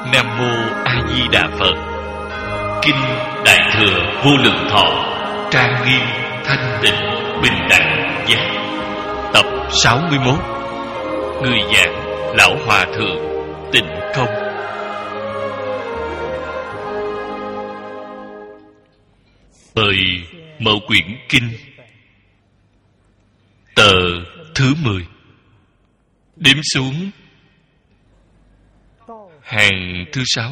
Nam Mô A Di Đà Phật. Kinh Đại Thừa Vô Lượng Thọ, trang nghiêm thanh tịnh bình đẳng giác. Tập 61. Người giảng Lão Hòa Thượng Tịnh Không. Mời mở quyển kinh. Tờ thứ 10. Đếm xuống hàng thứ 6.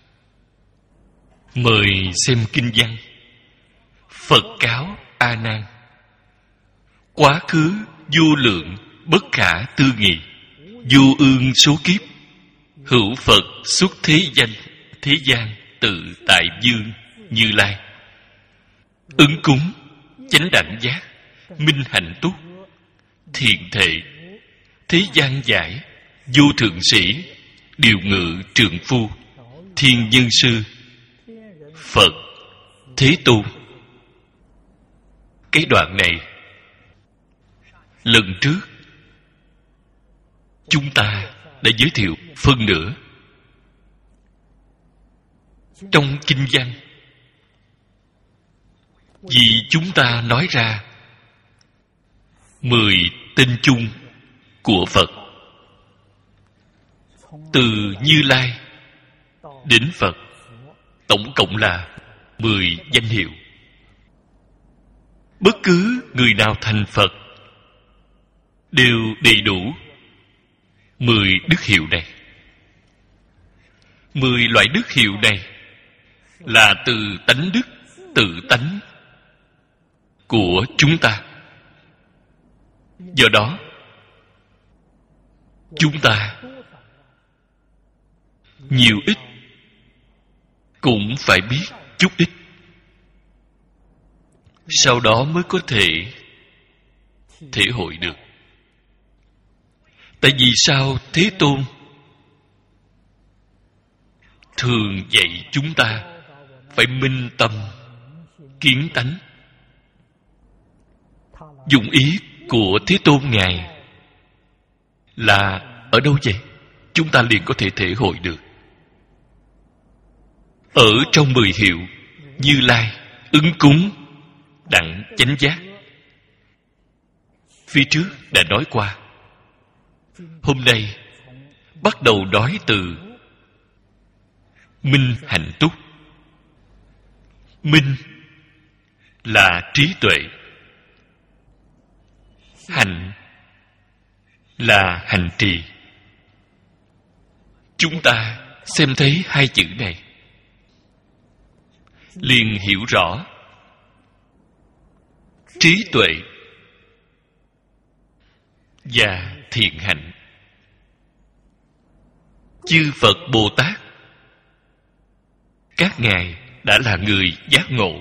Mời xem kinh văn. Phật cáo A Nan: quá khứ vô lượng bất khả tư nghị, vô ương số kiếp, hữu Phật xuất thế danh, thế gian tự tại dương Như Lai. Ứng cúng, chánh đẳng giác, minh hạnh túc, thiện thệ, thế gian giải, vô thượng sĩ, điều ngự trượng phu, thiên nhân sư, Phật, Thế Tôn. Cái đoạn này lần trước chúng ta đã giới thiệu phân nửa. Trong kinh văn, vì chúng ta nói ra 10 tên chung của Phật, từ Như Lai đến Phật, tổng cộng là 10 danh hiệu. Bất cứ người nào thành Phật đều đầy đủ 10 đức hiệu này. 10 loại đức hiệu này là từ tánh đức, tự tánh của chúng ta. Do đó, chúng ta nhiều ít cũng phải biết chút ít, sau đó mới có thể thể hội được. Tại vì sao Thế Tôn thường dạy chúng ta phải minh tâm kiến tánh? Dụng ý của Thế Tôn Ngài là ở đâu vậy? Chúng ta liền có thể thể hội được. Ở trong 10 hiệu Như Lai, ứng cúng, đặng chánh giác, phía trước đã nói qua. Hôm nay bắt đầu nói từ minh hạnh túc. Minh là trí tuệ, hạnh là hành trì. Chúng ta xem thấy hai chữ này liền hiểu rõ trí tuệ và thiện hạnh. Chư Phật Bồ Tát các ngài đã là người giác ngộ.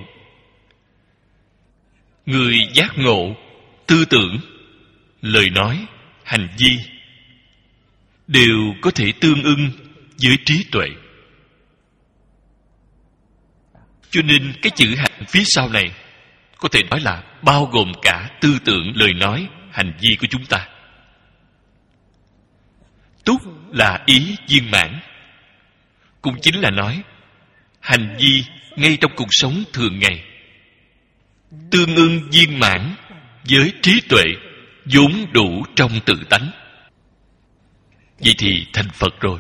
Người giác ngộ, tư tưởng, lời nói, hành vi đều có thể tương ưng với trí tuệ. Cho nên cái chữ hạnh phía sau này có thể nói là bao gồm cả tư tưởng, lời nói, hành vi của chúng ta. Túc là ý viên mãn, cũng chính là nói hành vi ngay trong cuộc sống thường ngày tương ưng viên mãn với trí tuệ vốn đủ trong tự tánh. Vậy thì thành Phật rồi.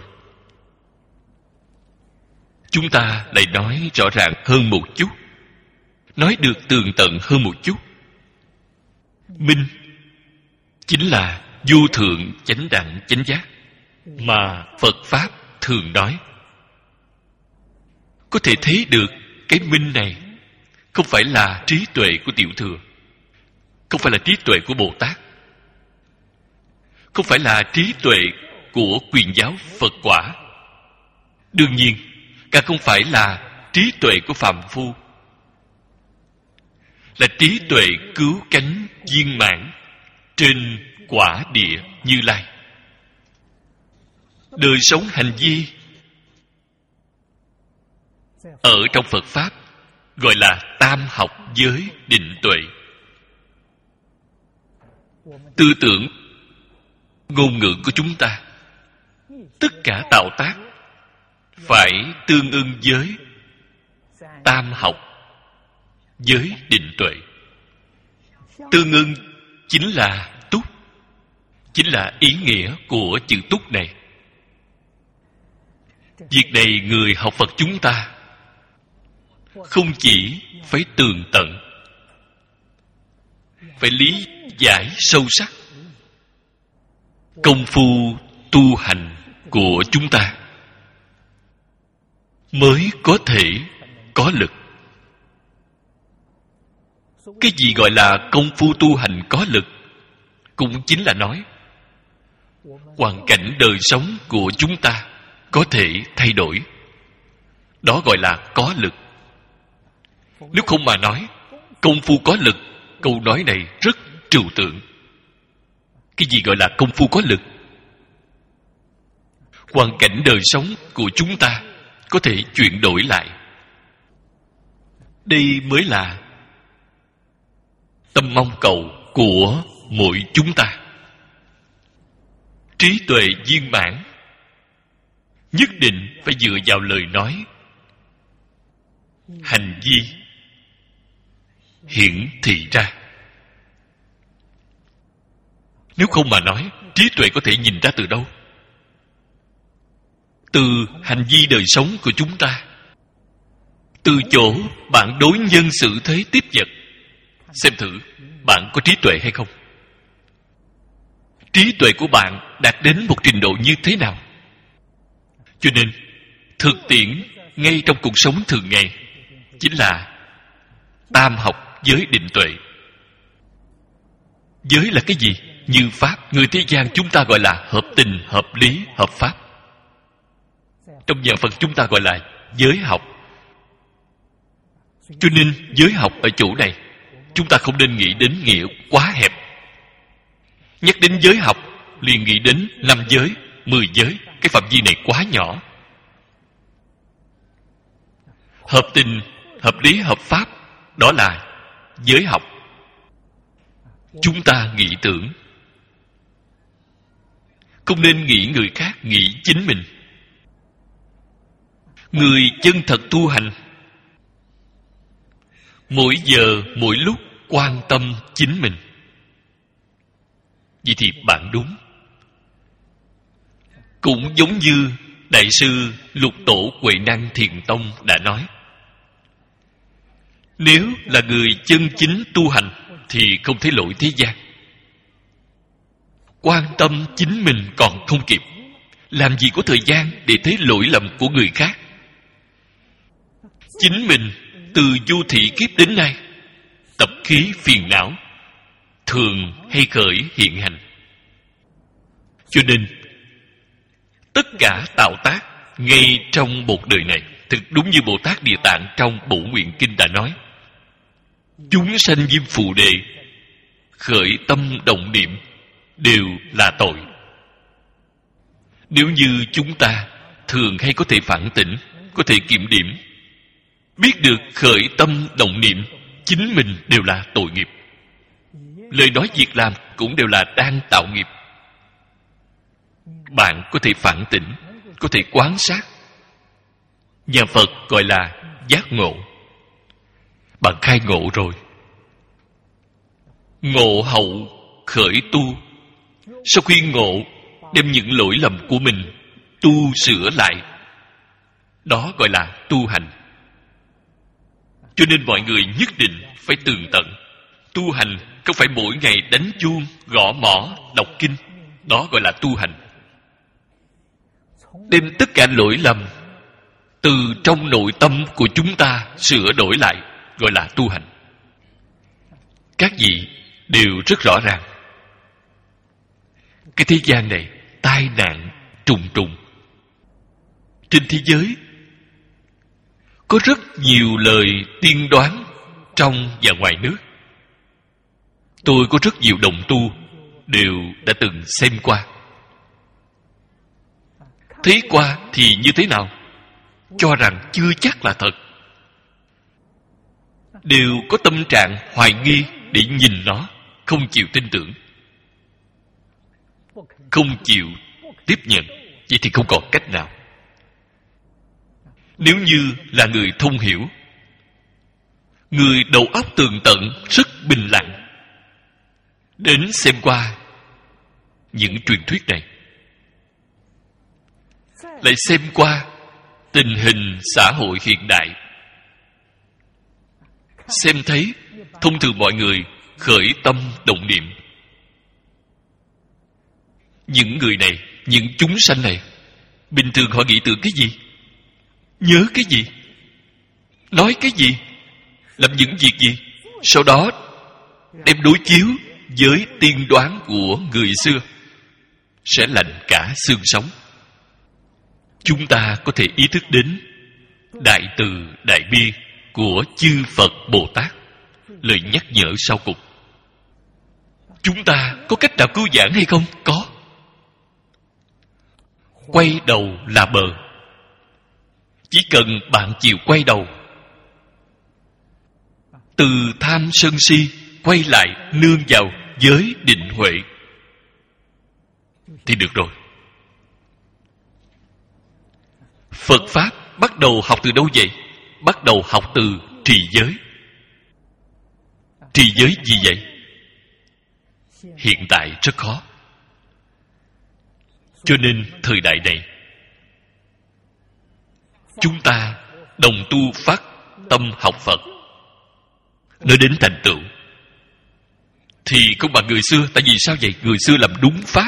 Chúng ta lại nói rõ ràng hơn một chút, nói được tường tận hơn một chút. Minh chính là vô thượng chánh đẳng chánh giác mà Phật Pháp thường nói. Có thể thấy được cái minh này không phải là trí tuệ của Tiểu Thừa, không phải là trí tuệ của Bồ Tát, không phải là trí tuệ của Quyền giáo Phật quả, đương nhiên càng không phải là trí tuệ của phàm phu, là trí tuệ cứu cánh viên mãn trên quả địa Như Lai. Đời sống hành vi ở trong Phật Pháp gọi là tam học giới định tuệ. Tư tưởng, ngôn ngữ của chúng ta, tất cả tạo tác phải tương ưng với tam học, với định tuệ. Tương ưng chính là túc, chính là ý nghĩa của chữ túc này. Việc này người học Phật chúng ta không chỉ phải tường tận, phải lý giải sâu sắc. Công phu tu hành của chúng ta mới có thể có lực. Cái gì gọi là công phu tu hành có lực? Cũng chính là nói hoàn cảnh đời sống của chúng ta có thể thay đổi. Đó gọi là có lực. Nếu không mà nói công phu có lực, câu nói này rất trừu tượng. Cái gì gọi là công phu có lực? Hoàn cảnh đời sống của chúng ta có thể chuyển đổi lại. Đây mới là tâm mong cầu của mỗi chúng ta. Trí tuệ viên mãn nhất định phải dựa vào lời nói, hành vi hiển thị ra. Nếu không mà nói, trí tuệ có thể nhìn ra từ đâu? Từ hành vi đời sống của chúng ta, từ chỗ bạn đối nhân xử thế tiếp vật. Xem thử bạn có trí tuệ hay không? Trí tuệ của bạn đạt đến một trình độ như thế nào? Cho nên thực tiễn ngay trong cuộc sống thường ngày chính là tam học với định tuệ. Giới là cái gì? Như pháp. Người thế gian chúng ta gọi là hợp tình, hợp lý, hợp pháp. Trong nhà Phật chúng ta gọi là giới học. Cho nên giới học ở chỗ này chúng ta không nên nghĩ đến nghĩa quá hẹp. Nhắc đến giới học liền nghĩ đến 5 giới, 10 giới. Cái phạm vi này quá nhỏ. Hợp tình, hợp lý, hợp pháp, đó là giới học. Chúng ta nghĩ tưởng, không nên nghĩ người khác, nghĩ chính mình. Người chân thật tu hành mỗi giờ mỗi lúc quan tâm chính mình. Vậy thì bạn đúng. Cũng giống như Đại sư Lục Tổ Huệ Năng Thiền Tông đã nói, nếu là người chân chính tu hành thì không thấy lỗi thế gian. Quan tâm chính mình còn không kịp, làm gì có thời gian để thấy lỗi lầm của người khác. Chính mình từ du thị kiếp đến nay, tập khí phiền não thường hay khởi hiện hành. Cho nên tất cả tạo tác ngay trong một đời này, thực đúng như Bồ Tát Địa Tạng trong Bổ Nguyện Kinh đã nói, chúng sanh diêm phù đề khởi tâm động niệm đều là tội. Nếu như chúng ta thường hay có thể phản tỉnh, có thể kiểm điểm, biết được khởi tâm động niệm chính mình đều là tội nghiệp, lời nói việc làm cũng đều là đang tạo nghiệp, bạn có thể phản tỉnh, có thể quan sát. Nhà Phật gọi là giác ngộ. Bạn khai ngộ rồi. Ngộ hậu khởi tu. Sau khi ngộ, đem những lỗi lầm của mình tu sửa lại, đó gọi là tu hành. Cho nên mọi người nhất định phải tường tận. Tu hành không phải mỗi ngày đánh chuông, gõ mõ, đọc kinh. Đó gọi là tu hành. Đem tất cả lỗi lầm từ trong nội tâm của chúng ta sửa đổi lại, gọi là tu hành. Các vị đều rất rõ ràng. Cái thế gian này tai nạn trùng trùng. Trên thế giới có rất nhiều lời tiên đoán trong và ngoài nước. Tôi có rất nhiều đồng tu đều đã từng xem qua. Thấy qua thì như thế nào? Cho rằng chưa chắc là thật. Đều có tâm trạng hoài nghi để nhìn nó, không chịu tin tưởng, không chịu tiếp nhận. Vậy thì không còn cách nào. Nếu như là người thông hiểu, người đầu óc tường tận, rất bình lặng, đến xem qua những truyền thuyết này, lại xem qua tình hình xã hội hiện đại, xem thấy thông thường mọi người khởi tâm động niệm, những người này, những chúng sanh này, bình thường họ nghĩ tưởng cái gì, nhớ cái gì, nói cái gì, làm những việc gì, sau đó đem đối chiếu với tiên đoán của người xưa, sẽ lạnh cả xương sống. Chúng ta có thể ý thức đến đại từ đại bi của chư Phật Bồ Tát, lời nhắc nhở sau cùng. Chúng ta có cách nào cứu vãn hay không? Có. Quay đầu là bờ. Chỉ cần bạn chịu quay đầu, từ tham sân si quay lại nương vào giới định huệ thì được rồi. Phật Pháp bắt đầu học từ đâu vậy? Bắt đầu học từ trì giới. Trì giới gì vậy? Hiện tại rất khó. Cho nên thời đại này, chúng ta đồng tu phát tâm học Phật, nói đến thành tựu thì không bằng người xưa. Tại vì sao vậy? Người xưa làm đúng pháp,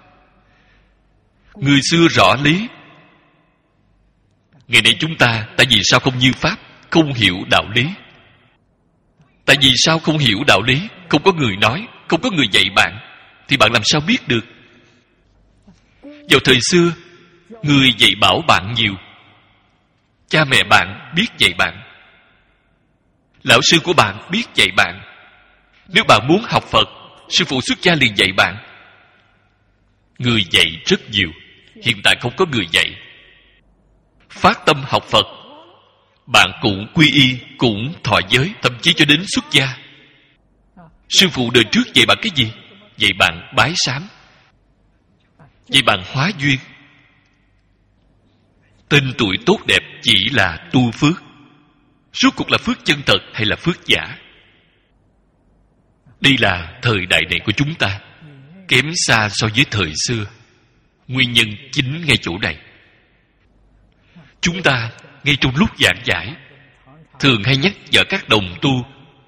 người xưa rõ lý. Ngày nay chúng ta tại vì sao không như pháp, không hiểu đạo lý? Tại vì sao không hiểu đạo lý? Không có người nói, không có người dạy bạn, thì bạn làm sao biết được? Vào thời xưa, người dạy bảo bạn nhiều, cha mẹ bạn biết dạy bạn, lão sư của bạn biết dạy bạn. Nếu bạn muốn học Phật, sư phụ xuất gia liền dạy bạn. Người dạy rất nhiều. Hiện tại không có người dạy. Phát tâm học Phật, bạn cũng quy y, cũng thọ giới, thậm chí cho đến xuất gia. Sư phụ đời trước dạy bạn cái gì? Dạy bạn bái sám, dạy bạn hóa duyên. Tên tuổi tốt đẹp chỉ là tu phước. Rốt cuộc là phước chân thật hay là phước giả? Đây là thời đại này của chúng ta, kém xa so với thời xưa. Nguyên nhân chính ngay chỗ này. Chúng ta ngay trong lúc giảng giải thường hay nhắc nhở các đồng tu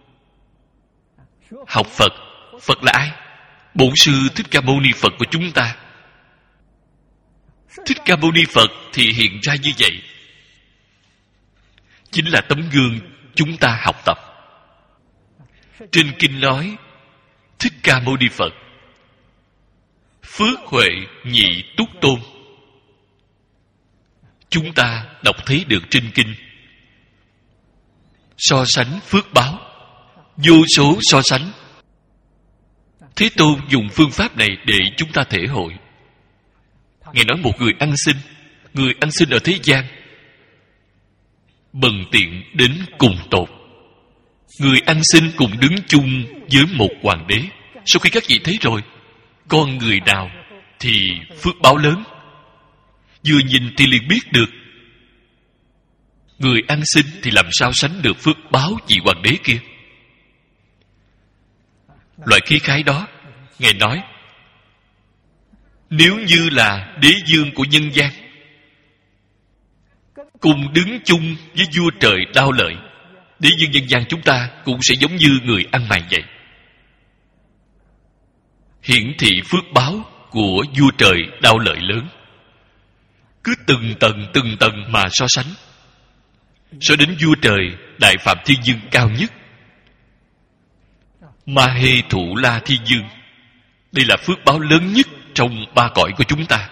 học Phật. Phật là ai? Bổn sư Thích Ca Mâu Ni Phật của chúng ta. Thích Ca Mâu Ni Phật thì hiện ra như vậy, chính là tấm gương chúng ta học tập. Trên kinh nói Thích Ca Mâu Ni Phật phước huệ nhị túc tôn. Chúng ta đọc thấy được trên kinh so sánh phước báo, vô số so sánh. Thế Tôn dùng phương pháp này để chúng ta thể hội. Ngài nói một người ăn xin ở thế gian bần tiện đến cùng tột. Người ăn xin cùng đứng chung với một hoàng đế. Sau khi các vị thấy rồi, con người nào thì phước báo lớn, vừa nhìn thì liền biết được. Người ăn xin thì làm sao sánh được phước báo vị hoàng đế kia. Loại khí khái đó, Ngài nói, nếu như là đế vương của nhân gian cùng đứng chung với vua trời đao lợi, đế vương nhân gian chúng ta cũng sẽ giống như người ăn mày vậy. Hiển thị phước báo của vua trời đao lợi lớn. Cứ từng tầng mà so sánh, so đến vua trời Đại Phạm Thiên Vương cao nhất, Ma Hê Thụ La Thiên Vương. Đây là phước báo lớn nhất trong ba cõi của chúng ta.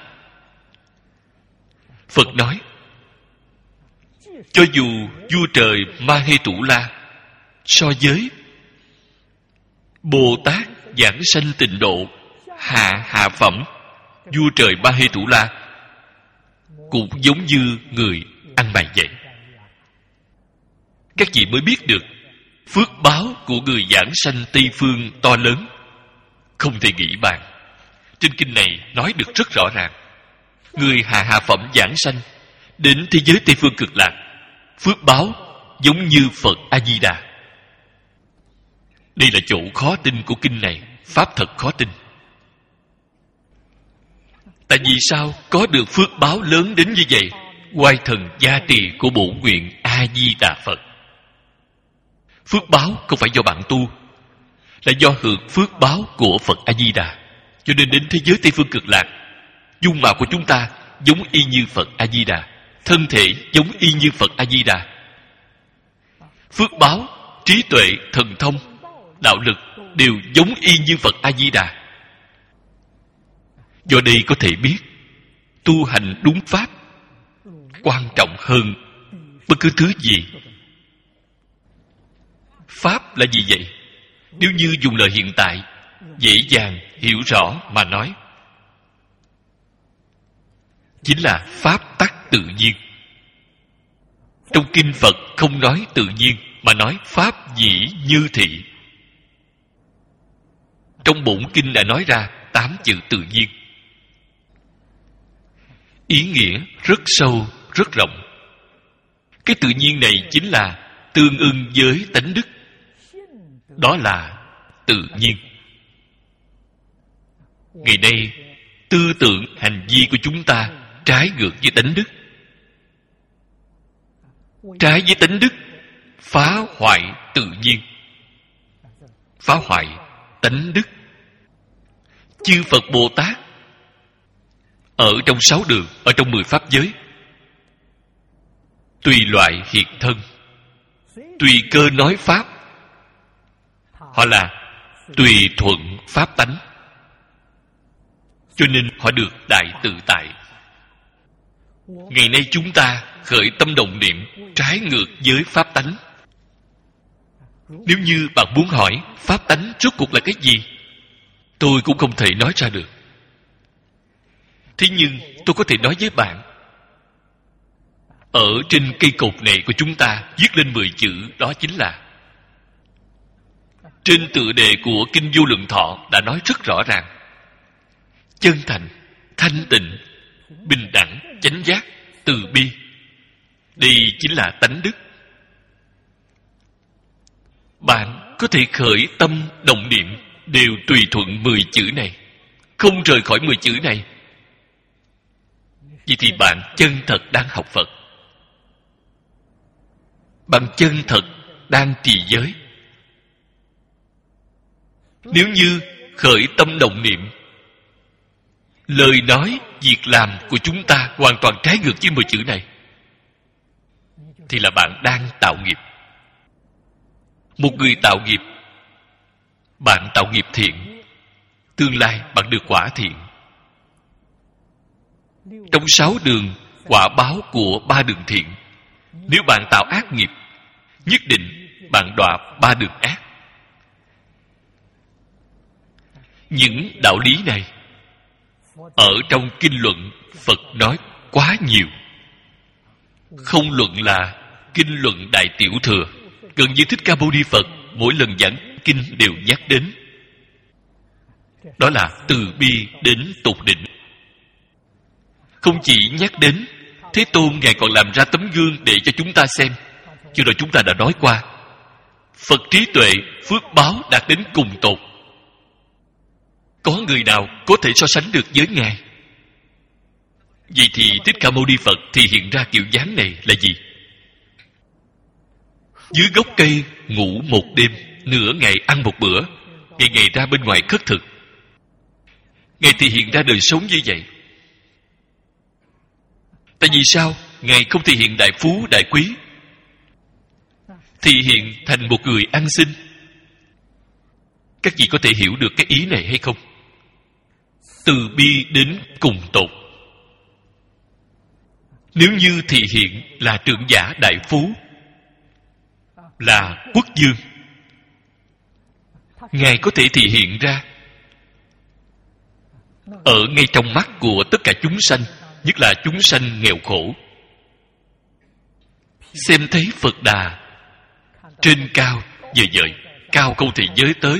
Phật nói, cho dù vua trời Ma Hê Thụ La so với Bồ Tát giảng sanh tịnh độ hạ phẩm vua trời Ma Hê Thụ La cũng giống như người ăn mày vậy. Các vị mới biết được phước báo của người giảng sanh Tây Phương to lớn, không thể nghĩ bàn. Trên kinh này nói được rất rõ ràng. Người hạ phẩm giảng sanh đến thế giới Tây Phương Cực Lạc phước báo giống như Phật A-di-đà. Đây là chỗ khó tin của kinh này. Pháp thật khó tin. Tại vì sao có được phước báo lớn đến như vậy? Oai thần gia trì của bổn nguyện A-di-đà Phật. Phước báo không phải do bạn tu, là do hưởng phước báo của Phật A-di-đà. Cho nên đến thế giới Tây Phương Cực Lạc, dung mạo của chúng ta giống y như Phật A-di-đà, thân thể giống y như Phật A-di-đà. Phước báo, trí tuệ, thần thông, đạo lực đều giống y như Phật A-di-đà. Do đây có thể biết tu hành đúng pháp quan trọng hơn bất cứ thứ gì. Pháp là gì vậy? Nếu như dùng lời hiện tại dễ dàng hiểu rõ mà nói, chính là pháp tắc tự nhiên. Trong kinh Phật không nói tự nhiên, mà nói pháp dĩ như thị. Trong bổn kinh đã nói ra 8 chữ tự nhiên. Ý nghĩa rất sâu, rất rộng. Cái tự nhiên này chính là tương ưng với tánh đức. Đó là tự nhiên. Ngày nay, tư tưởng hành vi của chúng ta trái ngược với tánh đức. Trái với tánh đức, phá hoại tự nhiên, phá hoại tánh đức. Chư Phật Bồ Tát ở trong 6 đường, ở trong 10 pháp giới, tùy loại hiện thân, tùy cơ nói pháp. Họ là tùy thuận pháp tánh, cho nên họ được đại tự tại. Ngày nay chúng ta khởi tâm động niệm trái ngược với pháp tánh. Nếu như bạn muốn hỏi pháp tánh rốt cuộc là cái gì, tôi cũng không thể nói ra được. Thế nhưng tôi có thể nói với bạn, ở trên cây cột này của chúng ta viết lên 10 chữ, đó chính là, trên tựa đề của Kinh Vô Lượng Thọ đã nói rất rõ ràng: chân thành, thanh tịnh, bình đẳng, chánh giác, từ bi. Đây chính là tánh đức. Bạn có thể khởi tâm động niệm đều tùy thuận 10 chữ này, không rời khỏi 10 chữ này. Vậy thì bạn chân thật đang học Phật, bạn chân thật đang trì giới. Nếu như khởi tâm động niệm, lời nói, việc làm của chúng ta hoàn toàn trái ngược với 10 chữ này, thì là bạn đang tạo nghiệp. Một người tạo nghiệp, bạn tạo nghiệp thiện, tương lai bạn được quả thiện. Trong 6 đường quả báo của 3 đường thiện, nếu bạn tạo ác nghiệp, nhất định bạn đọa 3 đường ác. Những đạo lý này ở trong kinh luận Phật nói quá nhiều. Không luận là kinh luận Đại Tiểu Thừa, gần như Thích Ca Mâu Ni Phật mỗi lần giảng kinh đều nhắc đến. Đó là từ bi đến tột định. Không chỉ nhắc đến, Thế Tôn Ngài còn làm ra tấm gương để cho chúng ta xem. Chứ rồi chúng ta đã nói qua, Phật trí tuệ, phước báo đạt đến cùng tột. Có người nào có thể so sánh được với Ngài? Vậy thì Thích Ca Mâu Ni Phật thì hiện ra kiểu dáng này là gì? Dưới gốc cây ngủ một đêm, nửa ngày ăn một bữa, ngày ngày ra bên ngoài khất thực. Ngài thì hiện ra đời sống như vậy. Tại vì sao Ngài không thể hiện đại phú đại quý, thì hiện thành một người ăn xin? Các vị có thể hiểu được cái ý này hay không? Từ bi đến cùng tột. Nếu như thị hiện là trưởng giả đại phú, là quốc vương, Ngài có thể thị hiện ra ở ngay trong mắt của tất cả chúng sanh, nhất là chúng sanh nghèo khổ. Xem thấy Phật Đà trên cao vời vợi, cao không thể giới tới,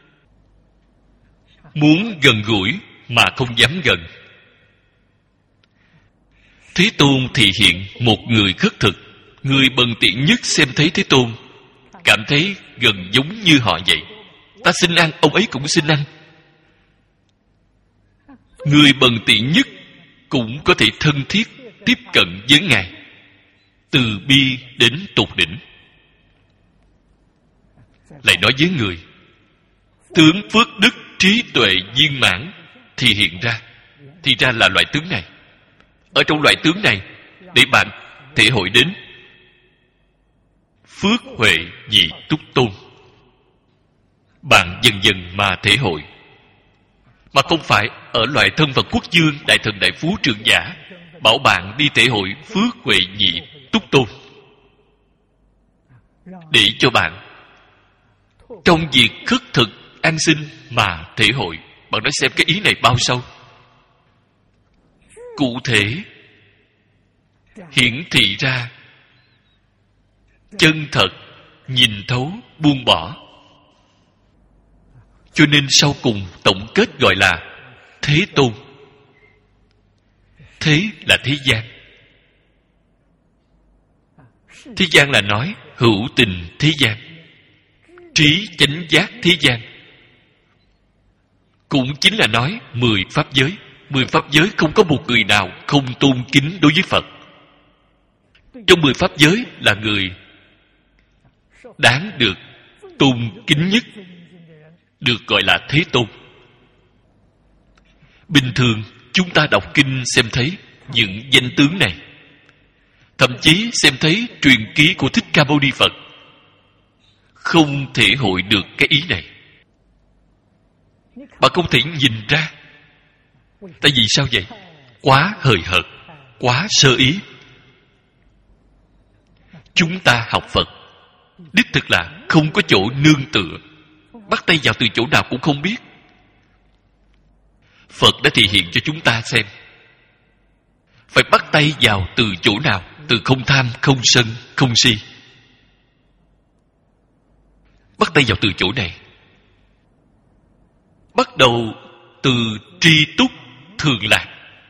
muốn gần gũi mà không dám gần. Thế Tôn thị hiện một người khất thực, Người bần tiện nhất xem thấy Thế Tôn, cảm thấy gần giống như họ vậy. Ta xin ăn, ông ấy cũng xin ăn. Người bần tiện nhất cũng có thể thân thiết tiếp cận với Ngài, từ bi đến tột đỉnh. Lại nói với người, tướng phước đức trí tuệ viên mãn thì hiện ra, thì ra là loại tướng này. Ở trong loại tướng này, để bạn thể hội đến phước huệ vị túc tôn, bạn dần dần mà thể hội, mà không phải ở loại thân phận quốc dương, đại thần đại phú trưởng giả bảo bạn đi thể hội phước huệ vị túc tôn, để cho bạn trong việc khất thực an sinh mà thể hội. Bạn nói xem cái ý này bao sâu. Cụ thể hiển thị ra chân thật, nhìn thấu, buông bỏ. Cho nên sau cùng tổng kết gọi là Thế Tôn. Thế là thế gian. Thế gian là nói hữu tình thế gian, trí chánh giác thế gian. Cũng chính là nói 10 pháp giới. 10 pháp giới không có một người nào không tôn kính đối với Phật. Trong 10 pháp giới là người đáng được tôn kính nhất, được gọi là Thế Tôn. Bình thường chúng ta đọc kinh xem thấy những danh tướng này, thậm chí xem thấy truyền ký của Thích Ca Mâu Ni Phật, không thể hội được cái ý này. Bạn không thể nhìn ra. Tại vì sao vậy? Quá hời hợt, quá sơ ý. Chúng ta học Phật đích thực là không có chỗ nương tựa, bắt tay vào từ chỗ nào cũng không biết. Phật đã thể hiện cho chúng ta xem phải bắt tay vào từ chỗ nào. Từ không tham, không sân, không si. Bắt tay vào từ chỗ này. Bắt đầu từ tri túc thường lạc.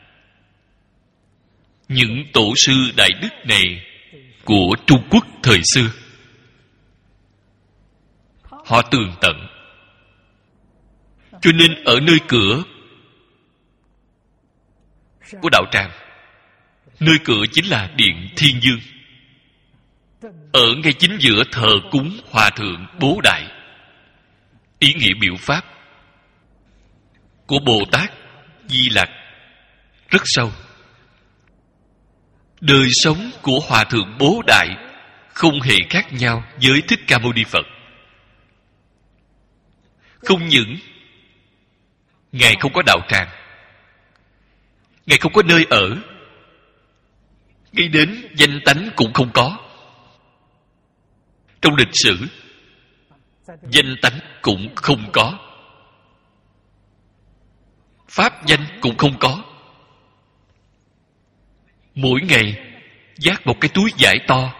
Những tổ sư đại đức này của Trung Quốc thời xưa, họ tường tận. Cho nên ở nơi cửa của đạo tràng, nơi cửa chính là Điện Thiên Dương. Ở ngay chính giữa thờ cúng Hòa Thượng Bố Đại. Ý nghĩa biểu pháp của Bồ Tát Di Lặc rất sâu. Đời sống của Hòa Thượng Bố Đại không hề khác nhau với Thích Ca Mâu Ni Phật. Không những Ngài không có đạo tràng, Ngài không có nơi ở, ngay đến danh tánh cũng không có. Trong lịch sử, danh tánh cũng không có, pháp danh cũng không có. Mỗi ngày vác một cái túi vải to,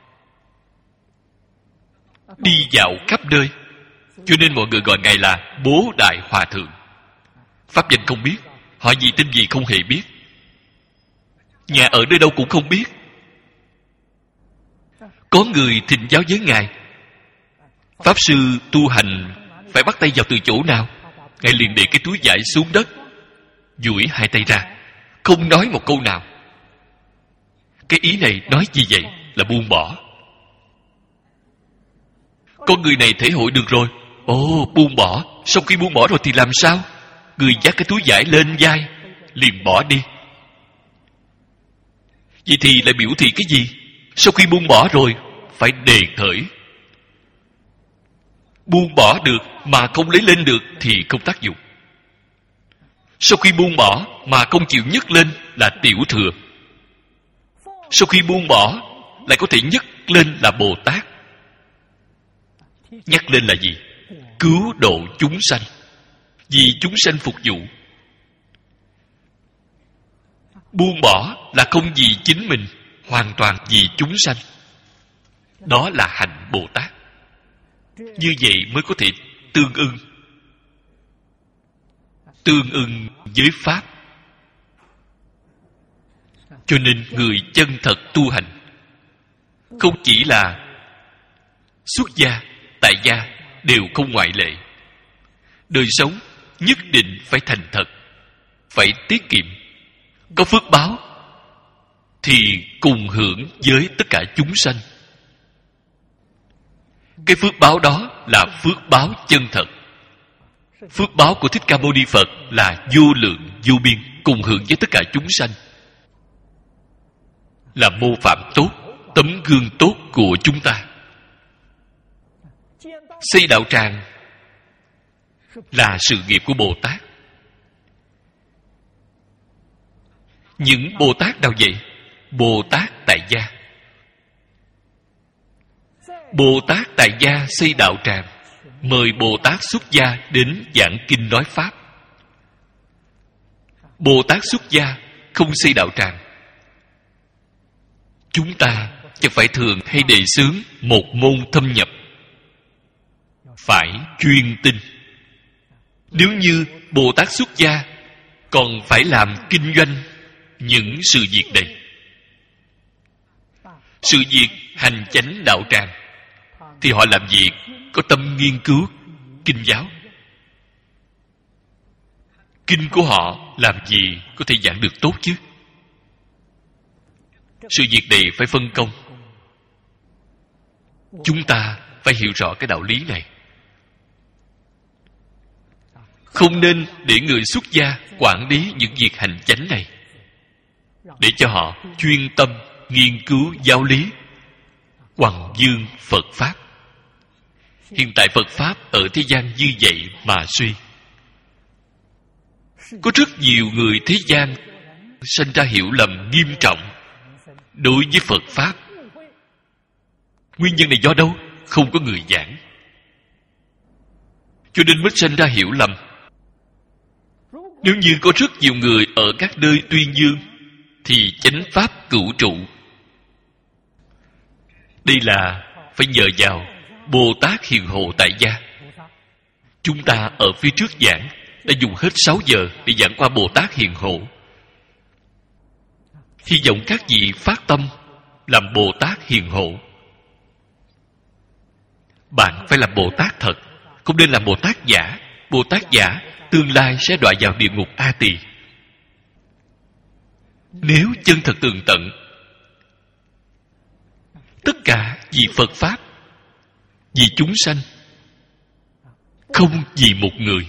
đi dạo khắp nơi. Cho nên mọi người gọi Ngài là Bố Đại Hòa Thượng. Pháp danh không biết, họ gì tên gì không hề biết, nhà ở nơi đâu cũng không biết. Có người thỉnh giáo với Ngài, Pháp Sư tu hành phải bắt tay vào từ chỗ nào? Ngài liền để cái túi vải xuống đất, duỗi hai tay ra, không nói một câu nào. Cái ý này nói gì vậy? Là buông bỏ. Con người này thể hội được rồi. Ồ, buông bỏ. Sau khi buông bỏ rồi thì làm sao? Người dắt cái túi vải lên vai, liền bỏ đi. Vậy thì lại biểu thị cái gì? Sau khi buông bỏ rồi, phải đề khởi. Buông bỏ được mà không lấy lên được thì không tác dụng. Sau khi buông bỏ mà không chịu nhấc lên là tiểu thừa. Sau khi buông bỏ lại có thể nhấc lên là Bồ Tát. Nhắc lên là gì? Cứu độ chúng sanh, vì chúng sanh phục vụ. Buông bỏ là không vì chính mình, hoàn toàn vì chúng sanh. Đó là hạnh Bồ Tát. Như vậy mới có thể tương ưng với Pháp. Cho nên người chân thật tu hành Không chỉ là xuất gia, tại gia đều không ngoại lệ. Đời sống nhất định phải thành thật, phải tiết kiệm. Có phước báo thì cùng hưởng với tất cả chúng sanh. Cái phước báo đó là phước báo chân thật. Phước báo của Thích Ca Mâu Ni Phật là vô lượng vô biên, cùng hưởng với tất cả chúng sanh. Là mô phạm tốt, tấm gương tốt của chúng ta. Xây đạo tràng là sự nghiệp của Bồ Tát. Những Bồ Tát nào vậy? Bồ Tát tại gia. Bồ Tát tại gia xây đạo tràng, mời Bồ Tát xuất gia đến giảng kinh nói pháp. Bồ Tát xuất gia không xây đạo tràng. Chúng ta chẳng phải thường hay đề xướng một môn thâm nhập, phải chuyên tinh. Nếu như Bồ Tát xuất gia còn phải làm kinh doanh những sự việc này, sự việc hành chánh đạo tràng, thì họ làm việc có tâm nghiên cứu kinh giáo. Kinh của họ làm gì có thể giảng được tốt chứ? Sự việc này phải phân công. Chúng ta phải hiểu rõ cái đạo lý này. Không nên để người xuất gia quản lý những việc hành chánh này, để cho họ chuyên tâm nghiên cứu giáo lý, hoằng dương Phật Pháp. Hiện tại Phật Pháp ở thế gian như vậy mà suy. Có rất nhiều người thế gian sinh ra hiểu lầm nghiêm trọng đối với Phật Pháp. Nguyên nhân này do đâu? Không có người giảng, cho nên mới sinh ra hiểu lầm. Nếu như có rất nhiều người ở các nơi tuyên dương, thì chánh pháp cửu trụ. Đây là phải nhờ vào Bồ Tát Hiền Hộ tại gia. Chúng ta ở phía trước giảng đã dùng hết 6 giờ để giảng qua Bồ Tát Hiền Hộ. Hy vọng các vị phát tâm làm Bồ Tát Hiền Hộ. Bạn phải làm Bồ Tát thật, không nên làm Bồ Tát giả. Bồ Tát giả tương lai sẽ đọa vào địa ngục A Tỳ. Nếu chân thật tường tận, tất cả vì Phật Pháp, vì chúng sanh, không vì một người.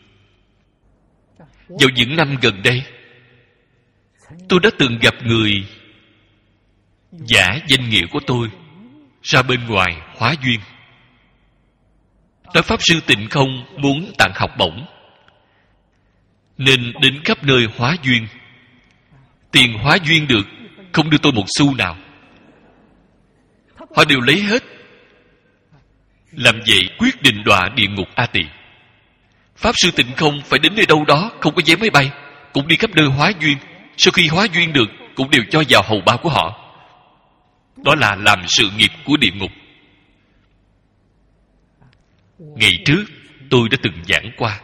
Vào những năm gần đây, tôi đã từng gặp người giả danh nghĩa của tôi ra bên ngoài hóa duyên, nói Pháp Sư Tịnh Không muốn tặng học bổng, nên đến khắp nơi hóa duyên. Tiền hóa duyên được, không đưa tôi một xu nào. Họ đều lấy hết. Làm vậy quyết định đọa địa ngục A Tỳ. Pháp Sư Tịnh Không phải đến nơi đâu đó, không có vé máy bay, cũng đi khắp nơi hóa duyên. Sau khi hóa duyên được, cũng đều cho vào hầu bao của họ. Đó là làm sự nghiệp của địa ngục. Ngày trước tôi đã từng giảng qua,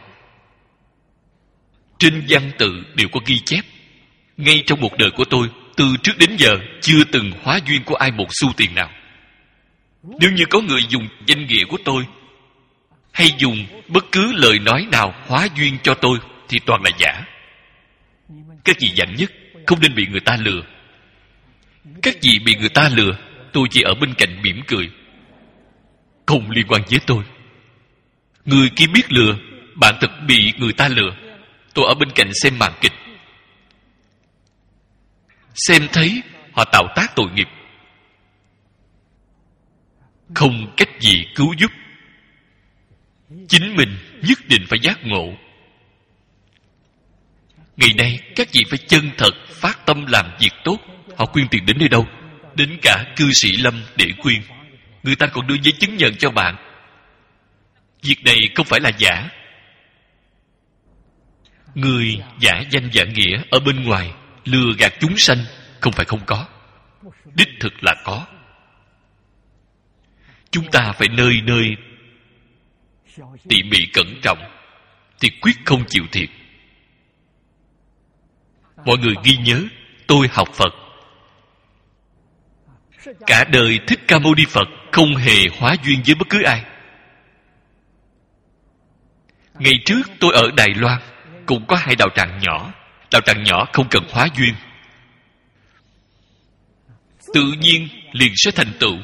trên văn tự đều có ghi chép. Ngay trong một đời của tôi, từ trước đến giờ chưa từng hóa duyên của ai một xu tiền nào. Nếu như có người dùng danh nghĩa của tôi, hay dùng bất cứ lời nói nào hóa duyên cho tôi, thì toàn là giả. Các vị dặn nhất không nên bị người ta lừa. Các vị bị người ta lừa, tôi chỉ ở bên cạnh mỉm cười, không liên quan với tôi. Người kia biết lừa, bạn thật bị người ta lừa, tôi ở bên cạnh xem màn kịch, xem thấy họ tạo tác tội nghiệp, không cách gì cứu giúp. Chính mình nhất định phải giác ngộ. Ngày nay các vị phải chân thật phát tâm làm việc tốt. Họ quyên tiền đến nơi đâu? Đến cả cư sĩ Lâm để quyên. Người ta còn đưa giấy chứng nhận cho bạn. Việc này không phải là giả. Người giả danh giả nghĩa ở bên ngoài lừa gạt chúng sanh không phải không có, đích thực là có. Chúng ta phải nơi nơi tỉ mỉ cẩn trọng, thì quyết không chịu thiệt. Mọi người ghi nhớ, tôi học Phật Cả đời Thích Ca Mâu Ni Phật không hề hóa duyên với bất cứ ai. Ngày trước tôi ở Đài Loan cũng có 2 đạo tràng nhỏ. Đạo tràng nhỏ không cần hóa duyên, tự nhiên liền sẽ thành tựu.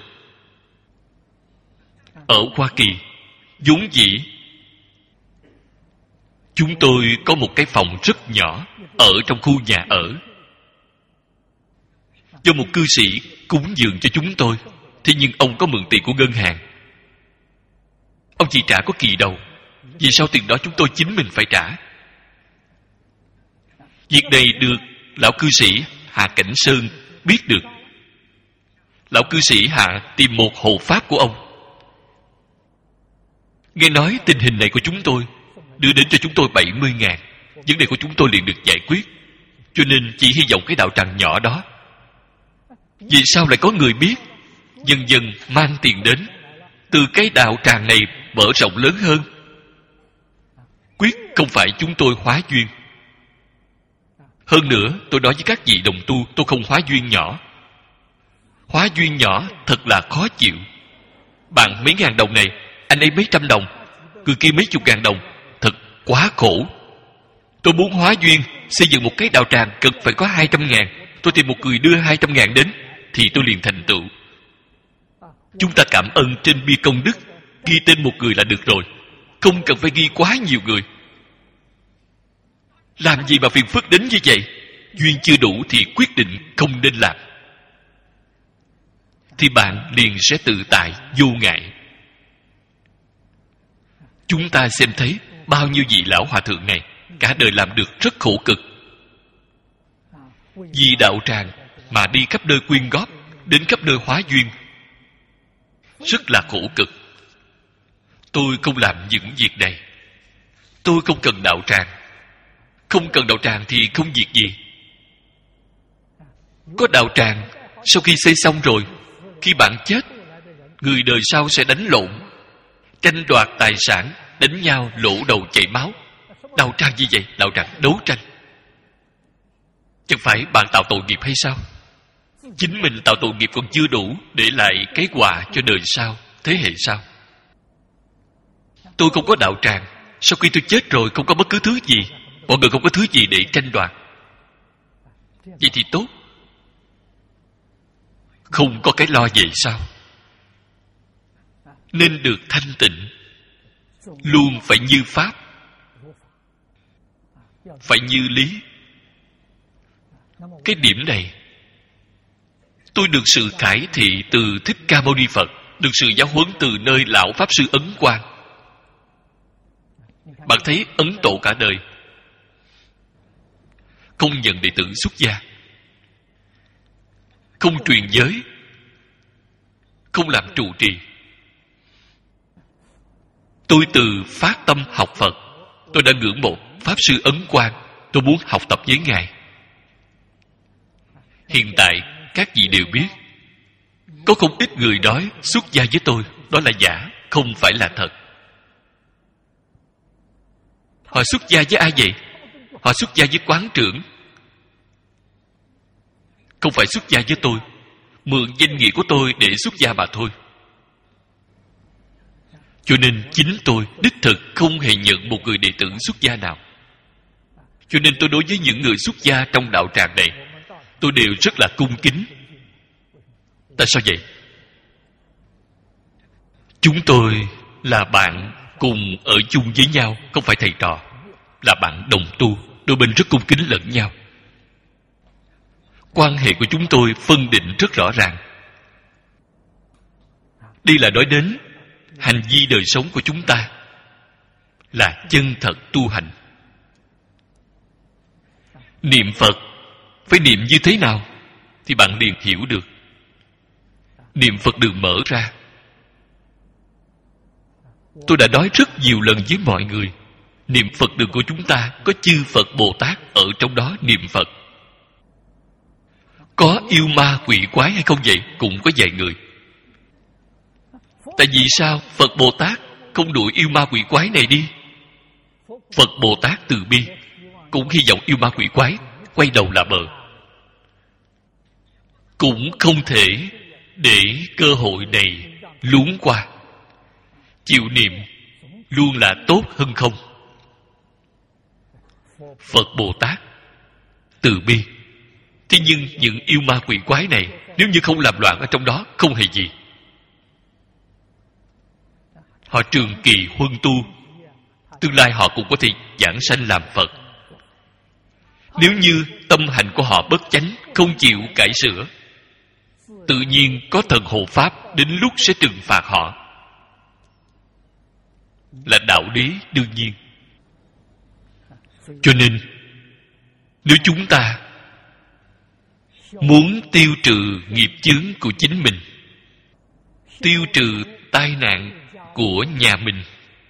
Ở Hoa Kỳ vốn dĩ chúng tôi có một cái phòng rất nhỏ ở trong khu nhà ở, do một cư sĩ cúng dường cho chúng tôi. Thế nhưng ông có mượn tiền của ngân hàng, ông chỉ trả có kỳ đầu. Vì sao tiền đó chúng tôi chính mình phải trả? Việc này được lão cư sĩ Hạ Cảnh Sơn biết được. Lão cư sĩ Hạ tìm một hộ pháp của ông, nghe nói tình hình này của chúng tôi, đưa đến cho chúng tôi 70.000. Vấn đề của chúng tôi liền được giải quyết. Cho nên chỉ hy vọng cái đạo tràng nhỏ đó. Vì sao lại có người biết, dần dần mang tiền đến, từ cái đạo tràng này mở rộng lớn hơn. Quyết không phải chúng tôi hóa duyên. Hơn nữa, tôi nói với các vị đồng tu, tôi không hóa duyên nhỏ. Hóa duyên nhỏ thật là khó chịu. Bạn mấy ngàn đồng này, anh ấy mấy trăm đồng, người kia mấy chục ngàn đồng, thật quá khổ. Tôi muốn hóa duyên, xây dựng một cái đạo tràng cực phải có 200.000. Tôi tìm một người đưa 200.000 đến, thì tôi liền thành tựu. Chúng ta cảm ơn trên bia công đức, ghi tên một người là được rồi, không cần phải ghi quá nhiều người. Làm gì mà phiền phức đến như vậy? Duyên chưa đủ thì quyết định không nên làm, thì bạn liền sẽ tự tại vô ngại. Chúng ta xem thấy bao nhiêu vị lão hòa thượng này cả đời làm được rất khổ cực, vì đạo tràng mà đi khắp nơi quyên góp, đến khắp nơi hóa duyên, rất là khổ cực. Tôi không làm những việc này. Tôi không cần đạo tràng. Không cần đạo tràng thì không việc gì. Có đạo tràng, sau khi xây xong rồi, khi bạn chết, người đời sau sẽ đánh lộn, tranh đoạt tài sản, đánh nhau lỗ đầu chảy máu. Đạo tràng gì vậy? Đạo tràng đấu tranh. Chẳng phải bạn tạo tội nghiệp hay sao? Chính mình tạo tội nghiệp còn chưa đủ, để lại cái quà cho đời sau, thế hệ sau. Tôi không có đạo tràng, sau khi tôi chết rồi không có bất cứ thứ gì, mọi người không có thứ gì để tranh đoạt. Vậy thì tốt. Không có cái lo về sao? Nên được thanh tịnh, luôn phải như pháp, phải như lý. Cái điểm này tôi được sự khải thị từ Thích Ca Mâu Ni Phật, được sự giáo huấn từ nơi lão pháp sư Ấn Quang. Bạn thấy Ấn Tổ cả đời không nhận đệ tử xuất gia, không truyền giới, không làm trụ trì. Tôi từ phát tâm học Phật, tôi đã ngưỡng mộ pháp sư Ấn Quang, tôi muốn học tập với ngài. Hiện tại các vị đều biết, có không ít người nói xuất gia với tôi, đó là giả, không phải là thật. Họ xuất gia với ai vậy? Họ xuất gia với quán trưởng, không phải xuất gia với tôi. Mượn danh nghĩa của tôi để xuất gia mà thôi. Cho nên chính tôi đích thực không hề nhận một người đệ tử xuất gia nào. Cho nên tôi đối với những người xuất gia trong đạo tràng này, tôi đều rất là cung kính. Tại sao vậy? Chúng tôi là bạn cùng ở chung với nhau, không phải thầy trò, là bạn đồng tu, đôi bên rất cung kính lẫn nhau. Quan hệ của chúng tôi phân định rất rõ ràng. Đây là nói đến hành vi đời sống của chúng ta là chân thật tu hành. Niệm Phật phải niệm như thế nào thì bạn liền hiểu được. Niệm Phật đường mở ra. Tôi đã nói rất nhiều lần với mọi người, niệm Phật đường của chúng ta có chư Phật Bồ Tát ở trong đó niệm Phật. Có yêu ma quỷ quái hay không vậy? Cũng có vài người. Tại vì sao Phật Bồ Tát không đuổi yêu ma quỷ quái này đi? Phật Bồ Tát từ bi, cũng hy vọng yêu ma quỷ quái quay đầu là bờ. Cũng không thể để cơ hội này luống qua. Chịu niệm luôn là tốt hơn không. Phật Bồ Tát từ bi. Thế nhưng những yêu ma quỷ quái này, nếu như không làm loạn ở trong đó, không hề gì. Họ trường kỳ huân tu, tương lai họ cũng có thể giảng sanh làm Phật. Nếu như tâm hành của họ bất chánh, không chịu cải sửa, tự nhiên có thần hộ pháp đến lúc sẽ trừng phạt họ, là đạo lý đương nhiên. Cho nên nếu chúng ta muốn tiêu trừ nghiệp chướng của chính mình, tiêu trừ tai nạn của nhà mình,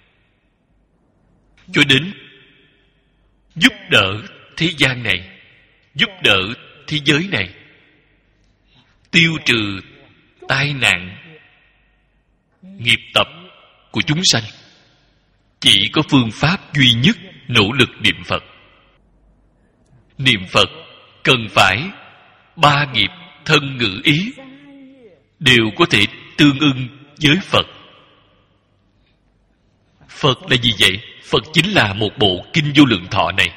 cho đến giúp đỡ thế gian này, giúp đỡ thế giới này, tiêu trừ tai nạn nghiệp tập của chúng sanh, chỉ có phương pháp duy nhất, nỗ lực niệm Phật. Niệm Phật cần phải ba nghiệp thân ngữ ý đều có thể tương ưng với Phật. Phật là gì vậy? Phật chính là một bộ Kinh Vô Lượng Thọ này.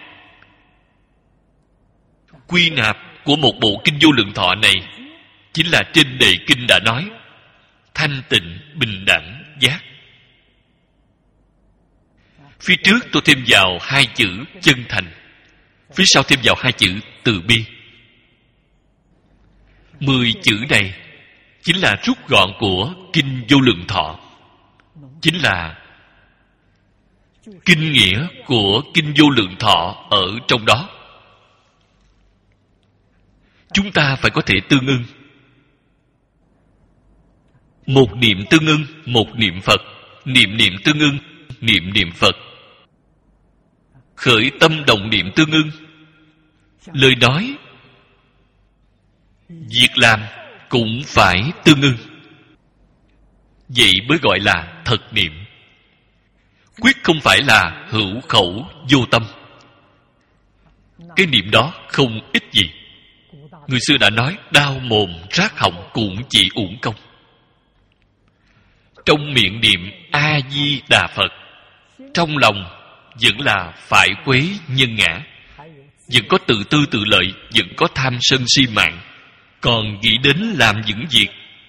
Quy nạp của một bộ Kinh Vô Lượng Thọ này chính là trên đề kinh đã nói: thanh tịnh, bình đẳng, giác. Phía trước tôi thêm vào hai chữ chân thành, phía sau thêm vào hai chữ từ bi. 10 chữ này chính là rút gọn của Kinh Vô Lượng Thọ, chính là kinh nghĩa của Kinh Vô Lượng Thọ ở trong đó. Chúng ta phải có thể tương ưng. Một niệm tương ưng một niệm Phật, niệm niệm tương ưng niệm niệm Phật. Khởi tâm động niệm tương ưng, lời nói việc làm cũng phải tương ưng. Vậy mới gọi là thật niệm. Quyết không phải là hữu khẩu vô tâm. Cái niệm đó không ích gì. Người xưa đã nói: đau mồm rát họng cũng chỉ uổng công. Trong miệng niệm A Di Đà Phật, trong lòng vẫn là phải quấy nhân ngã, vẫn có tự tư tự lợi, vẫn có tham sân si mạng, còn nghĩ đến làm những việc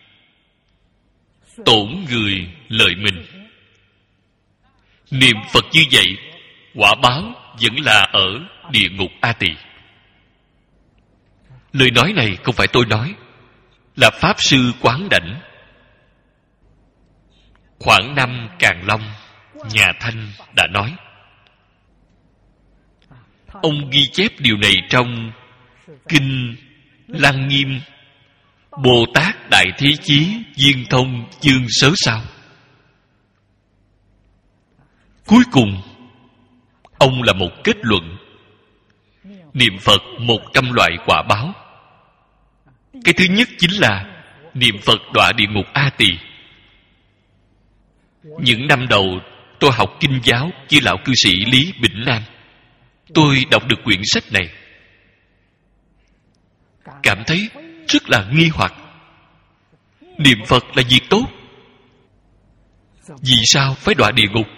tổn người lợi mình. Niệm Phật như vậy, quả báo vẫn là ở địa ngục A Tỳ. Lời nói này không phải tôi nói, là Pháp Sư Quán Đảnh, Khoảng Năm Càn Long, Nhà Thanh đã nói. Ông ghi chép điều này trong Kinh Lăng Nghiêm Bồ Tát Đại Thế Chí Viên Thông chương Sớ Sao. Cuối cùng ông là một kết luận: niệm Phật 100 loại quả báo. Cái thứ nhất chính là niệm Phật đọa địa ngục A Tỳ. Những năm đầu tôi học kinh giáo với lão cư sĩ Lý Bỉnh Nam, tôi đọc được quyển sách này, cảm thấy rất là nghi hoặc. Niệm Phật là việc tốt, vì sao phải đọa địa ngục?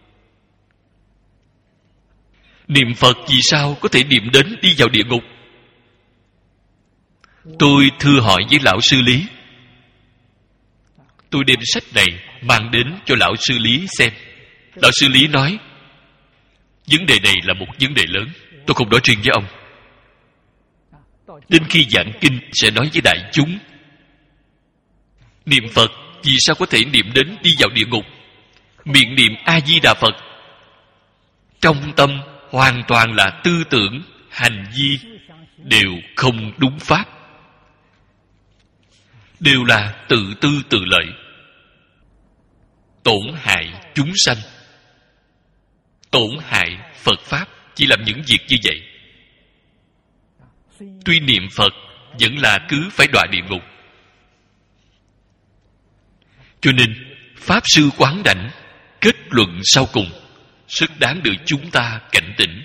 Niệm Phật vì sao có thể niệm đến đi vào địa ngục? Tôi thưa hỏi với lão sư Lý. Tôi đem sách này mang đến cho lão sư Lý xem. Lão sư Lý nói: vấn đề này là một vấn đề lớn, tôi không nói riêng với ông. Đến khi giảng kinh sẽ nói với đại chúng. Niệm Phật vì sao có thể niệm đến đi vào địa ngục? Miệng niệm A Di Đà Phật, trong tâm hoàn toàn là tư tưởng, hành vi đều không đúng pháp, đều là tự tư tự lợi, tổn hại chúng sanh, tổn hại Phật Pháp. Chỉ làm những việc như vậy, tuy niệm Phật vẫn là cứ phải đọa địa ngục. Cho nên Pháp Sư Quán Đảnh kết luận sau cùng rất đáng được chúng ta cảnh tỉnh.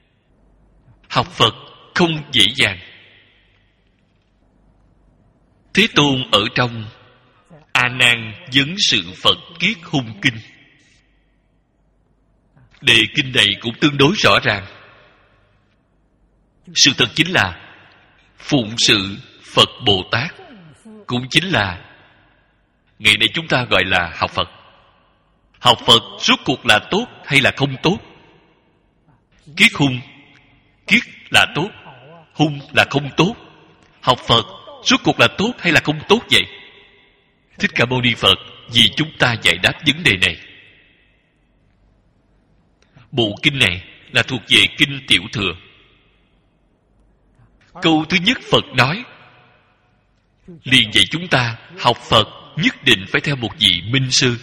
Học Phật không dễ dàng. Thế Tôn ở trong A Nan Vấn Sự Phật Kiết Hung Kinh, đề kinh này cũng tương đối rõ ràng. Sự thật chính là phụng sự Phật Bồ Tát, cũng chính là ngày nay chúng ta gọi là học Phật. Học Phật rốt cuộc là tốt hay là không tốt? Kiết hung, kiết là tốt, hung là không tốt. Học Phật rốt cuộc là tốt hay là không tốt vậy? Thích Ca Mâu Ni Phật vì chúng ta giải đáp vấn đề này. Bộ kinh này là thuộc về kinh Tiểu Thừa. Câu thứ nhất Phật nói, liền dạy chúng ta học Phật nhất định phải theo một vị minh sư.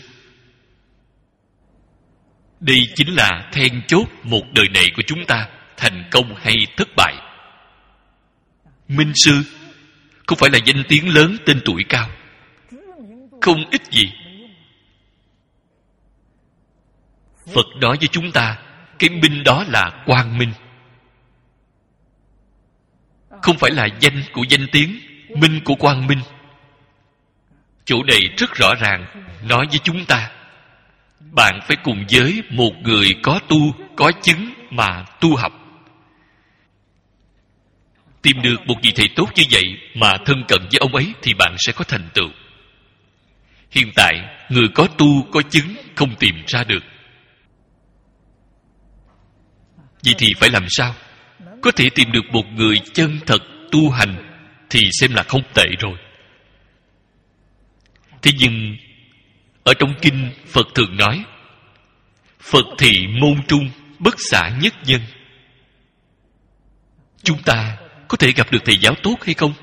Đây chính là then chốt một đời này của chúng ta thành công hay thất bại. Minh sư không phải là danh tiếng lớn, tên tuổi cao, không ích gì. Phật nói với chúng ta, cái minh đó là quang minh, không phải là danh của danh tiếng, minh của quang minh. Chỗ này rất rõ ràng nói với chúng ta, bạn phải cùng với một người có tu, có chứng mà tu học. Tìm được một vị thầy tốt như vậy mà thân cận với ông ấy thì bạn sẽ có thành tựu. Hiện tại, người có tu, có chứng không tìm ra được. Vậy thì phải làm sao? Có thể tìm được một người chân thật tu hành thì xem là không tệ rồi. Thế nhưng ở trong kinh Phật thường nói, Phật thị môn trung, bất xả nhất nhân. Chúng ta có thể gặp được thầy giáo tốt hay không?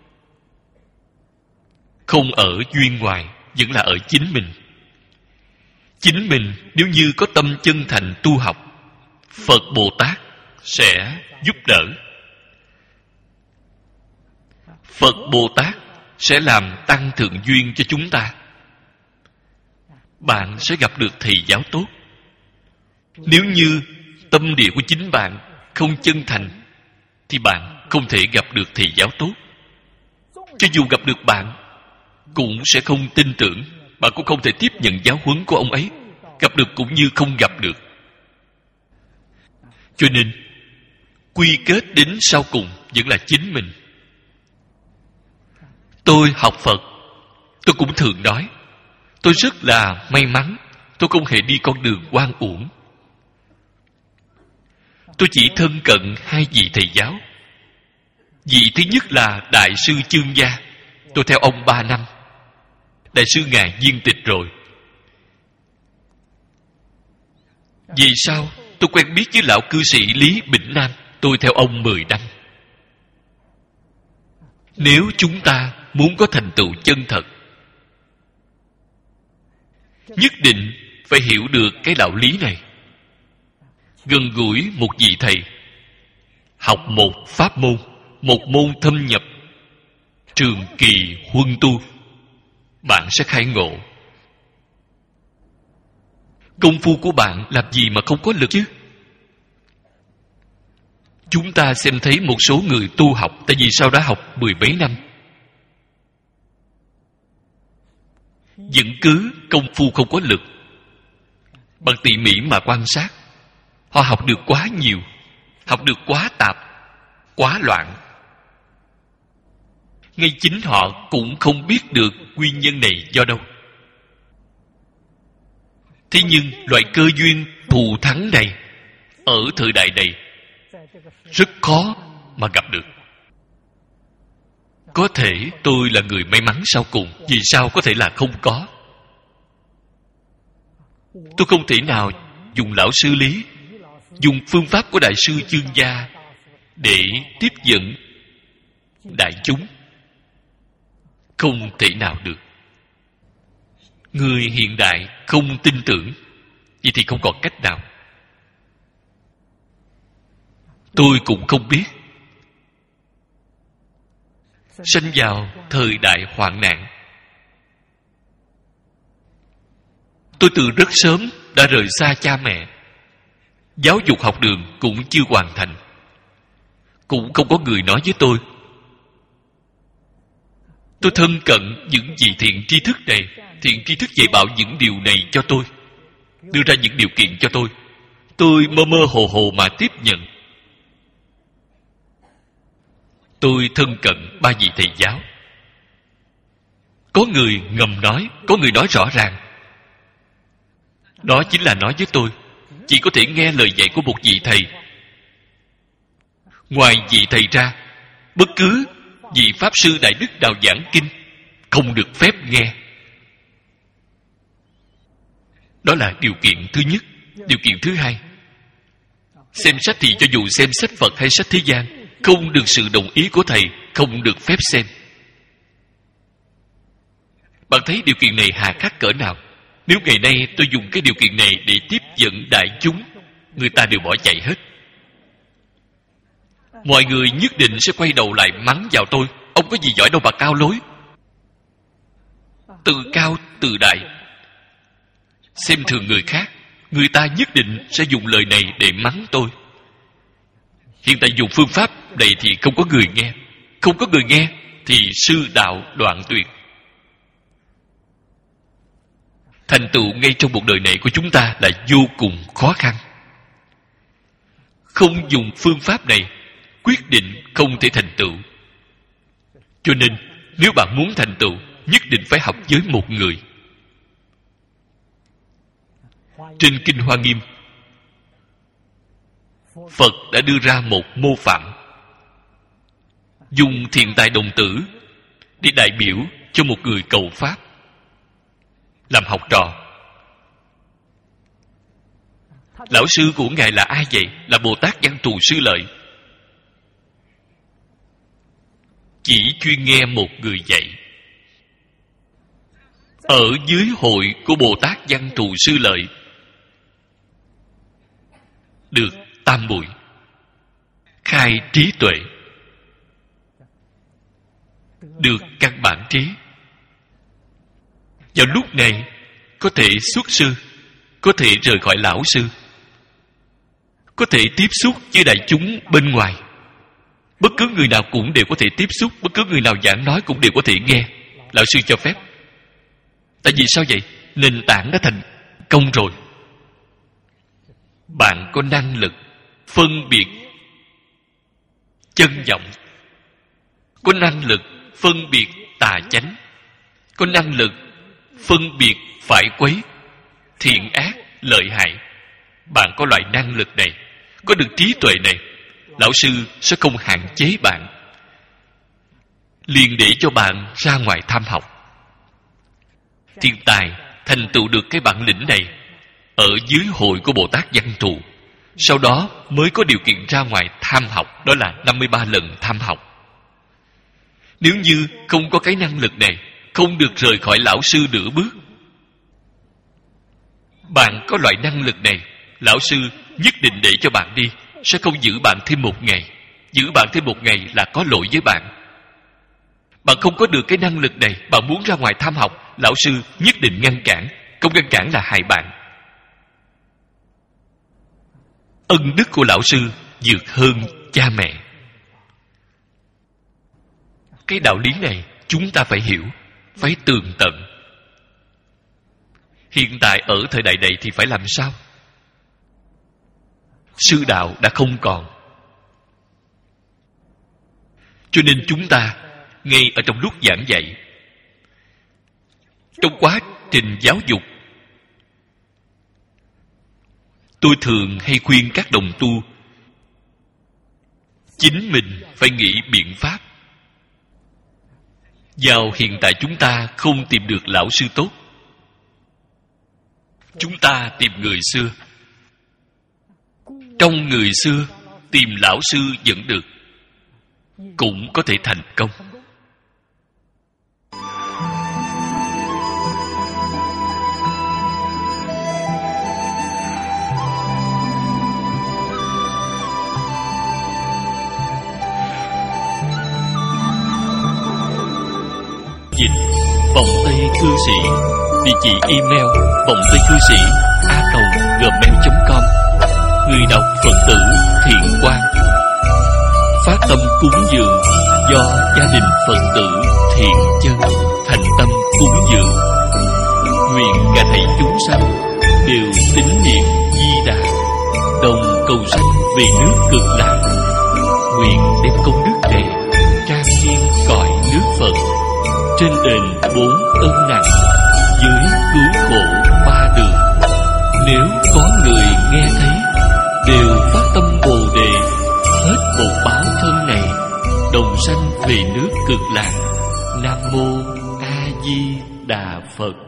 Không ở duyên ngoài, vẫn là ở chính mình. Chính mình nếu như có tâm chân thành tu học, Phật Bồ Tát sẽ giúp đỡ. Phật Bồ Tát sẽ làm tăng thượng duyên cho chúng ta. Bạn sẽ gặp được thầy giáo tốt. Nếu như tâm địa của chính bạn không chân thành thì bạn không thể gặp được thầy giáo tốt. Cho dù gặp được bạn cũng sẽ không tin tưởng, bạn cũng không thể tiếp nhận giáo huấn của ông ấy. Gặp được cũng như không gặp được. Cho nên quy kết đến sau cùng vẫn là chính mình. Tôi học Phật, tôi cũng thường nói, tôi rất là may mắn, tôi không hề đi con đường oan uổng. Tôi chỉ thân cận hai vị thầy giáo. Vị thứ nhất là Đại sư Chương Gia, tôi theo ông 3 năm. Đại sư ngài viên tịch rồi. Vì sao tôi quen biết với lão cư sĩ Lý Bỉnh Nam, tôi theo ông 10 năm. Nếu chúng ta muốn có thành tựu chân thật, nhất định phải hiểu được cái đạo lý này. Gần gũi một vị thầy, học một pháp môn, một môn thâm nhập, trường kỳ huân tu, bạn sẽ khai ngộ. Công phu của bạn làm gì mà không có lực chứ? Chúng ta xem thấy một số người tu học, tại vì sao đã học 10 mấy năm, vẫn cứ công phu không có lực. Bạn tỉ mỉ mà quan sát, họ học được quá nhiều, học được quá tạp, quá loạn. Ngay chính họ cũng không biết được nguyên nhân này do đâu. Thế nhưng loại cơ duyên thù thắng này ở thời đại này rất khó mà gặp được. Có thể tôi là người may mắn sau cùng, vì sao có thể là không có? Tôi không thể nào dùng lão sư Lý, dùng phương pháp của Đại sư Chương Gia để tiếp dẫn đại chúng. Không thể nào được. Người hiện đại không tin tưởng, vậy thì không còn cách nào. Tôi cũng không biết. Sanh vào thời đại hoạn nạn, tôi từ rất sớm đã rời xa cha mẹ. Giáo dục học đường cũng chưa hoàn thành, cũng không có người nói với tôi. Tôi thân cận những vị thiện tri thức này. Thiện tri thức dạy bảo những điều này cho tôi, đưa ra những điều kiện cho tôi. Tôi mơ mơ hồ hồ mà tiếp nhận. Tôi thân cận ba vị thầy giáo. Có người ngầm nói, có người nói rõ ràng. Đó chính là nói với tôi, chỉ có thể nghe lời dạy của một vị thầy. Ngoài vị thầy ra, bất cứ vị Pháp Sư Đại Đức nào giảng kinh không được phép nghe. Đó là điều kiện thứ nhất. Điều kiện thứ hai, xem sách thì cho dù xem sách Phật hay sách thế gian, không được sự đồng ý của thầy, không được phép xem. Bạn thấy điều kiện này hà khắc cỡ nào? Nếu ngày nay tôi dùng cái điều kiện này để tiếp dẫn đại chúng, người ta đều bỏ chạy hết. Mọi người nhất định sẽ quay đầu lại mắng vào tôi. Ông có gì giỏi đâu mà cao lối, tự cao tự đại, xem thường người khác. Người ta nhất định sẽ dùng lời này để mắng tôi. Hiện tại dùng phương pháp này thì không có người nghe. Không có người nghe thì sư đạo đoạn tuyệt. Thành tựu ngay trong cuộc đời này của chúng ta là vô cùng khó khăn. Không dùng phương pháp này, quyết định không thể thành tựu. Cho nên nếu bạn muốn thành tựu, nhất định phải học với một người. Trên Kinh Hoa Nghiêm, Phật đã đưa ra một mô phạm, dùng thiện tài đồng tử để đại biểu cho một người cầu Pháp, làm học trò. Lão sư của Ngài là ai vậy? Là Bồ Tát Văn Thù Sư Lợi. Chỉ chuyên nghe một người dạy. Ở dưới hội của Bồ Tát Văn Thù Sư Lợi được tam bụi, khai trí tuệ, được căn bản trí. Vào lúc này có thể xuất sư, có thể rời khỏi lão sư, có thể tiếp xúc với đại chúng bên ngoài. Bất cứ người nào cũng đều có thể tiếp xúc, bất cứ người nào giảng nói cũng đều có thể nghe. Lão sư cho phép. Tại vì sao vậy? Nền tảng đã thành công rồi. Bạn có năng lực phân biệt chân vọng, có năng lực phân biệt tà chánh, có năng lực phân biệt phải quấy, thiện ác, lợi hại. Bạn có loại năng lực này, có được trí tuệ này, lão sư sẽ không hạn chế bạn, liền để cho bạn ra ngoài tham học. Thiên tài thành tựu được cái bản lĩnh này ở dưới hội của Bồ Tát Văn Thù, sau đó mới có điều kiện ra ngoài tham học. Đó là 53 lần tham học. Nếu như không có cái năng lực này, không được rời khỏi lão sư nửa bước. Bạn có loại năng lực này, lão sư nhất định để cho bạn đi, sẽ không giữ bạn thêm một ngày. Giữ bạn thêm một ngày là có lỗi với bạn. Bạn không có được cái năng lực này, bạn muốn ra ngoài tham học, lão sư nhất định ngăn cản. Không ngăn cản là hại bạn. Ân đức của lão sư vượt hơn cha mẹ. Cái đạo lý này chúng ta phải hiểu, phải tường tận. Hiện tại ở thời đại này thì phải làm sao? Sư đạo đã không còn. Cho nên chúng ta ngay ở trong lúc giảng dạy, trong quá trình giáo dục, tôi thường hay khuyên các đồng tu chính mình phải nghĩ biện pháp. Vào hiện tại chúng ta không tìm được lão sư tốt, chúng ta tìm người xưa. Trong người xưa tìm lão sư vẫn được, cũng có thể thành công. Dịch Vọng Tây Cư Sĩ, địa chỉ email vongtaycư sĩ@gmail.com. Người đọc Phật tử Thiện Quang. Phát tâm cúng dường do gia đình Phật tử thiện chân thành tâm cúng dường. Nguyện cả thảy chúng sanh đều tín niệm Di Đà, đồng cầu sanh về nước Cực Lạc. Nguyện đem công đức này trang nghiêm cõi nước Phật, trên đền 4 ân nặng, dưới cứu khổ 3 đường. Nếu có người nghe thấy đều phát tâm Bồ Đề, hết một báo thân này, đồng sanh về nước Cực Lạc. Nam mô A Di Đà Phật.